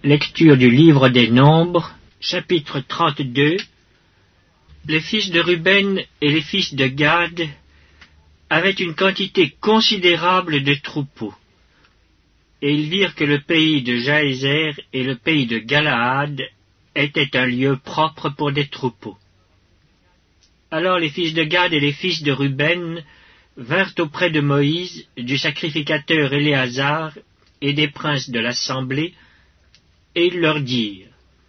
Lecture du livre des Nombres, chapitre 32. Les fils de Ruben et les fils de Gad avaient une quantité considérable de troupeaux. Et ils virent que le pays de Jaézer et le pays de Galaad étaient un lieu propre pour des troupeaux. Alors les fils de Gad et les fils de Ruben vinrent auprès de Moïse, du sacrificateur Éléazar et des princes de l'assemblée, et ils leur dirent: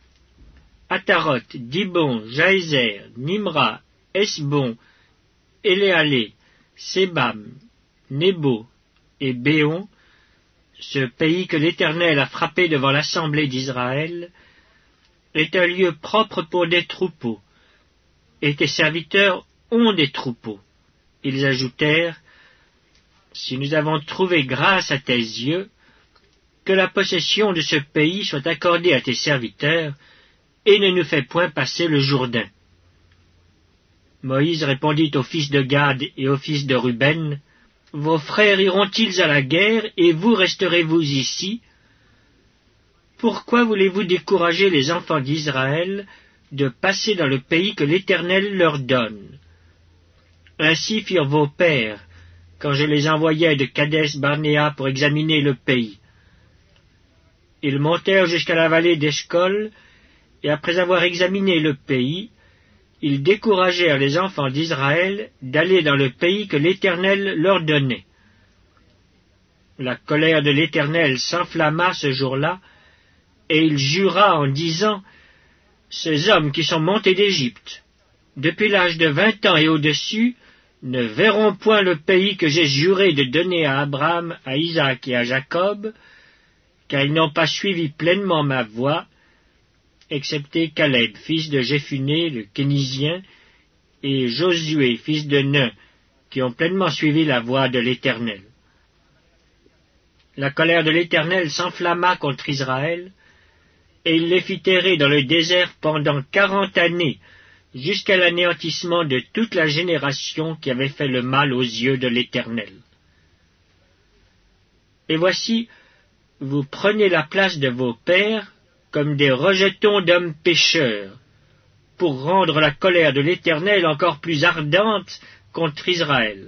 Ataroth, Dibon, Jaézer, Nimra, Esbon, Éléalé, Sébam, Nebo et Béon, ce pays que l'Éternel a frappé devant l'assemblée d'Israël, est un lieu propre pour des troupeaux, et tes serviteurs ont des troupeaux. Ils ajoutèrent: Si nous avons trouvé grâce à tes yeux, que la possession de ce pays soit accordée à tes serviteurs, et ne nous fais point passer le Jourdain. Moïse répondit aux fils de Gad et aux fils de Ruben: Vos frères iront-ils à la guerre, et vous resterez-vous ici? Pourquoi voulez-vous décourager les enfants d'Israël de passer dans le pays que l'Éternel leur donne? Ainsi firent vos pères, quand je les envoyai de Kadès-Barnéa pour examiner le pays. Ils montèrent jusqu'à la vallée d'Eshcol, et après avoir examiné le pays, ils découragèrent les enfants d'Israël d'aller dans le pays que l'Éternel leur donnait. La colère de l'Éternel s'enflamma ce jour-là, et il jura en disant: Ces hommes qui sont montés d'Égypte, depuis l'âge de 20 ans et au-dessus, ne verront point le pays que j'ai juré de donner à Abraham, à Isaac et à Jacob, car ils n'ont pas suivi pleinement ma voie, excepté Caleb, fils de Jéphuné, le Kénizien, et Josué, fils de Nun, qui ont pleinement suivi la voie de l'Éternel. La colère de l'Éternel s'enflamma contre Israël, et il les fit errer dans le désert pendant 40 années, jusqu'à l'anéantissement de toute la génération qui avait fait le mal aux yeux de l'Éternel. Et voici, vous prenez la place de vos pères comme des rejetons d'hommes pécheurs, pour rendre la colère de l'Éternel encore plus ardente contre Israël.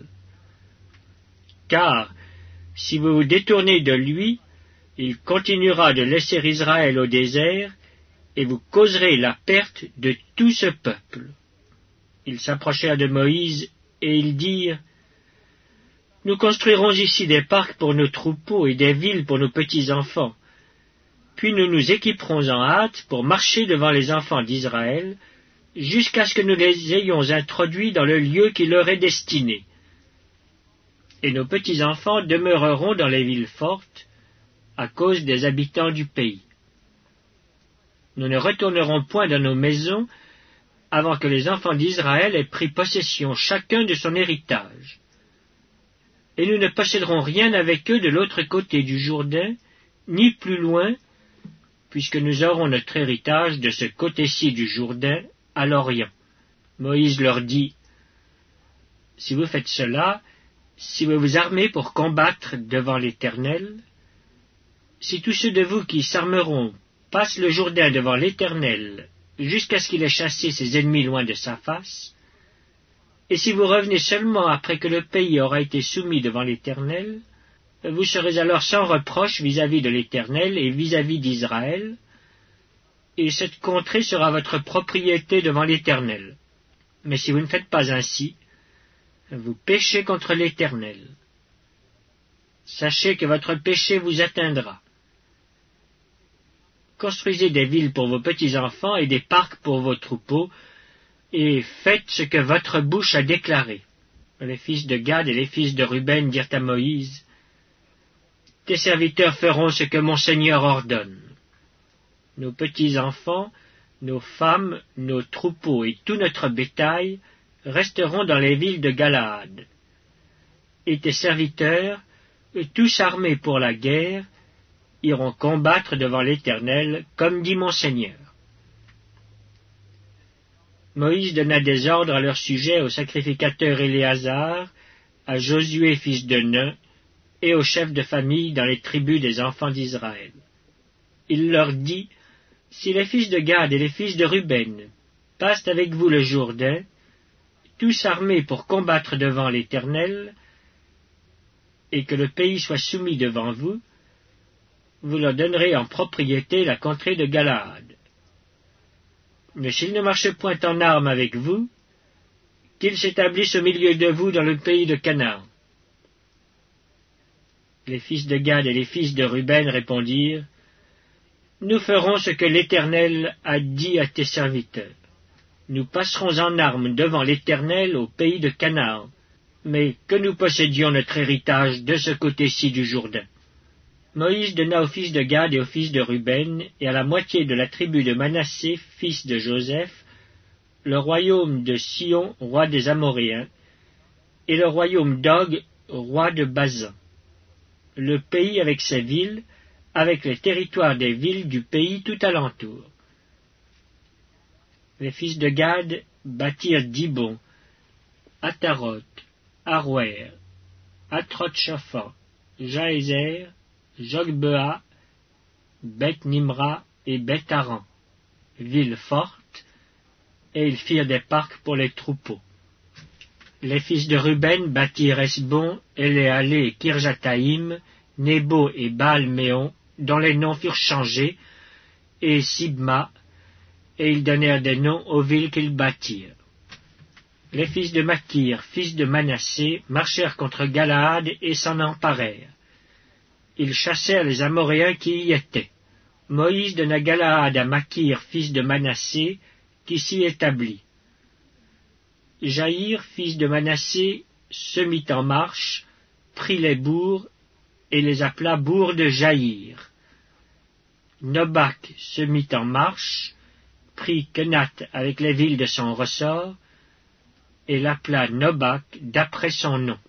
Car, si vous vous détournez de lui, il continuera de laisser Israël au désert, et vous causerez la perte de tout ce peuple. Ils s'approchèrent de Moïse, et ils dirent: Nous construirons ici des parcs pour nos troupeaux et des villes pour nos petits-enfants. Puis nous nous équiperons en hâte pour marcher devant les enfants d'Israël, jusqu'à ce que nous les ayons introduits dans le lieu qui leur est destiné. Et nos petits-enfants demeureront dans les villes fortes, à cause des habitants du pays. Nous ne retournerons point dans nos maisons avant que les enfants d'Israël aient pris possession chacun de son héritage. Et nous ne posséderons rien avec eux de l'autre côté du Jourdain, ni plus loin, puisque nous aurons notre héritage de ce côté-ci du Jourdain, à l'Orient. Moïse leur dit: Si vous faites cela, si vous vous armez pour combattre devant l'Éternel, si tous ceux de vous qui s'armeront passent le Jourdain devant l'Éternel, jusqu'à ce qu'il ait chassé ses ennemis loin de sa face, et si vous revenez seulement après que le pays aura été soumis devant l'Éternel, vous serez alors sans reproche vis-à-vis de l'Éternel et vis-à-vis d'Israël, et cette contrée sera votre propriété devant l'Éternel. Mais si vous ne faites pas ainsi, vous péchez contre l'Éternel. Sachez que votre péché vous atteindra. Construisez des villes pour vos petits-enfants et des parcs pour vos troupeaux, et faites ce que votre bouche a déclaré. Les fils de Gad et les fils de Ruben dirent à Moïse: Tes serviteurs feront ce que mon Seigneur ordonne. Nos petits-enfants, nos femmes, nos troupeaux et tout notre bétail resteront dans les villes de Galaad. Et tes serviteurs, tous armés pour la guerre, iront combattre devant l'Éternel, comme dit mon Seigneur. Moïse donna des ordres à leur sujet au sacrificateur Éléazar, à Josué fils de Nun, et aux chefs de famille dans les tribus des enfants d'Israël. il leur dit, « Si les fils de Gad et les fils de Ruben passent avec vous le Jourdain, tous armés pour combattre devant l'Éternel, et que le pays soit soumis devant vous, vous leur donnerez en propriété la contrée de Galaad. Mais s'ils ne marchent point en armes avec vous, qu'ils s'établissent au milieu de vous dans le pays de Canaan. » Les fils de Gad et les fils de Ruben répondirent, « Nous ferons ce que l'Éternel a dit à tes serviteurs. Nous passerons en armes devant l'Éternel au pays de Canaan, mais que nous possédions notre héritage de ce côté-ci du Jourdain. » Moïse donna aux fils de Gad et aux fils de Ruben, et à la moitié de la tribu de Manassé, fils de Joseph, le royaume de Sion, roi des Amoréens, et le royaume d'Og, roi de Basan, le pays avec ses villes, avec les territoires des villes du pays tout alentour. Les fils de Gad bâtirent Dibon, Ataroth, Aroer, Atroth-Shaphan, Jaézer, Jogbea, Beth-Nimra et Beth-Aran, villes fortes, et ils firent des parcs pour les troupeaux. Les fils de Ruben bâtirent Esbon, Éléalé et Kirjataïm, Nebo et Baal-Méon, dont les noms furent changés, et Sibma, et ils donnèrent des noms aux villes qu'ils bâtirent. Les fils de Makir, fils de Manassé, marchèrent contre Galaad et s'en emparèrent. Ils chassèrent les Amoréens qui y étaient. Moïse donna Galaad à Makir, fils de Manassé, qui s'y établit. Jaïr, fils de Manassé, se mit en marche, prit les bourgs, et les appela bourgs de Jaïr. Nobac se mit en marche, prit Kenath avec les villes de son ressort, et l'appela Nobac d'après son nom.